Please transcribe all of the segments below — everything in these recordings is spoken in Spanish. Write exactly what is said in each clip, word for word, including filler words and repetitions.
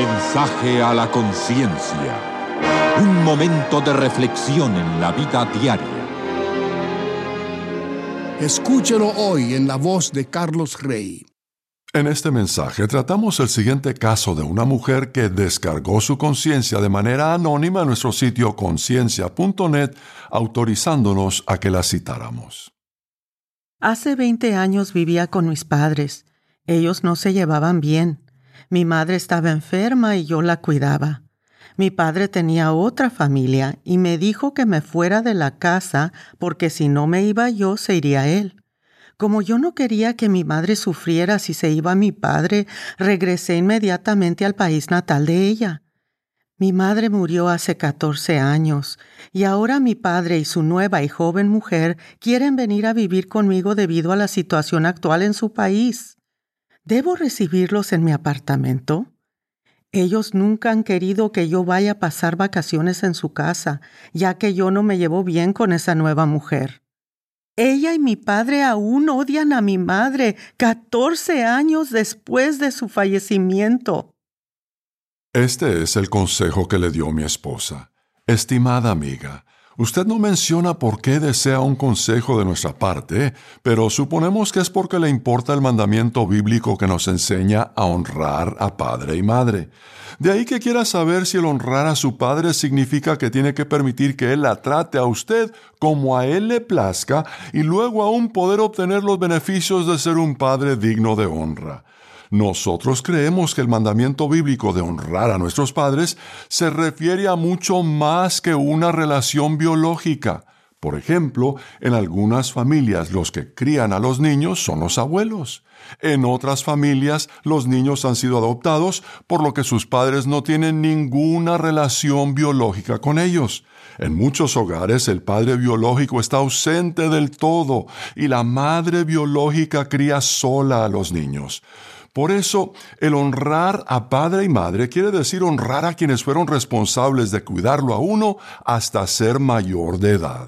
Mensaje a la conciencia. Un momento de reflexión en la vida diaria. Escúchelo hoy en la voz de Carlos Rey. En este mensaje tratamos el siguiente caso de una mujer que descargó su conciencia de manera anónima en nuestro sitio conciencia punto net, autorizándonos a que la citáramos. Hace veinte años vivía con mis padres. Ellos no se llevaban bien. Mi madre estaba enferma y yo la cuidaba. Mi padre tenía otra familia y me dijo que me fuera de la casa porque si no me iba yo, se iría él. Como yo no quería que mi madre sufriera si se iba mi padre, regresé inmediatamente al país natal de ella. Mi madre murió hace catorce años y ahora mi padre y su nueva y joven mujer quieren venir a vivir conmigo debido a la situación actual en su país. ¿Debo recibirlos en mi apartamento? Ellos nunca han querido que yo vaya a pasar vacaciones en su casa, ya que yo no me llevo bien con esa nueva mujer. Ella y mi padre aún odian a mi madre catorce años después de su fallecimiento. Este es el consejo que le dio mi esposa. Estimada amiga, usted no menciona por qué desea un consejo de nuestra parte, pero suponemos que es porque le importa el mandamiento bíblico que nos enseña a honrar a padre y madre. De ahí que quiera saber si el honrar a su padre significa que tiene que permitir que él la trate a usted como a él le plazca y luego aún poder obtener los beneficios de ser un padre digno de honra. Nosotros creemos que el mandamiento bíblico de honrar a nuestros padres se refiere a mucho más que una relación biológica. Por ejemplo, en algunas familias los que crían a los niños son los abuelos. En otras familias los niños han sido adoptados, por lo que sus padres no tienen ninguna relación biológica con ellos. En muchos hogares el padre biológico está ausente del todo y la madre biológica cría sola a los niños. Por eso, el honrar a padre y madre quiere decir honrar a quienes fueron responsables de cuidarlo a uno hasta ser mayor de edad.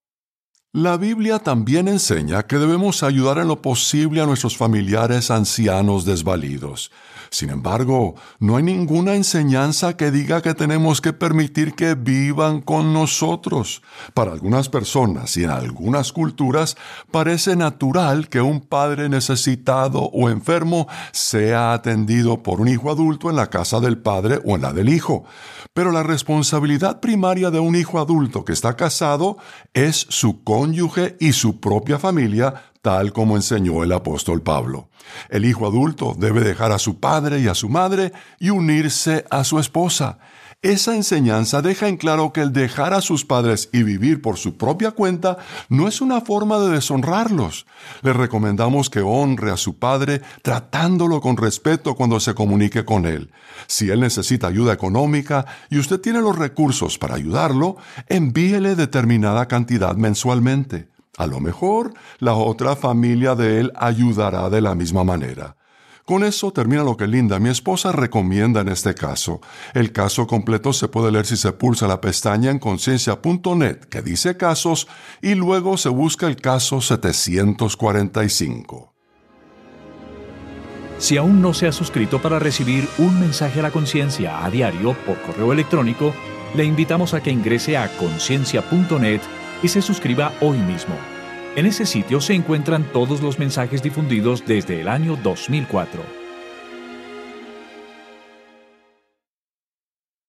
La Biblia también enseña que debemos ayudar en lo posible a nuestros familiares ancianos desvalidos. Sin embargo, no hay ninguna enseñanza que diga que tenemos que permitir que vivan con nosotros. Para algunas personas y en algunas culturas parece natural que un padre necesitado o enfermo sea atendido por un hijo adulto en la casa del padre o en la del hijo. Pero la responsabilidad primaria de un hijo adulto que está casado es su cónyuge y su propia familia, tal como enseñó el apóstol Pablo. El hijo adulto debe dejar a su padre y a su madre y unirse a su esposa. Esa enseñanza deja en claro que el dejar a sus padres y vivir por su propia cuenta no es una forma de deshonrarlos. Le recomendamos que honre a su padre tratándolo con respeto cuando se comunique con él. Si él necesita ayuda económica y usted tiene los recursos para ayudarlo, envíele determinada cantidad mensualmente. A lo mejor, la otra familia de él ayudará de la misma manera. Con eso termina lo que Linda, mi esposa, recomienda en este caso. El caso completo se puede leer si se pulsa la pestaña en conciencia punto net que dice casos y luego se busca el caso setecientos cuarenta y cinco. Si aún no se ha suscrito para recibir un mensaje a la conciencia a diario por correo electrónico, le invitamos a que ingrese a conciencia punto net y se suscriba hoy mismo. En ese sitio se encuentran todos los mensajes difundidos desde el año dos mil cuatro.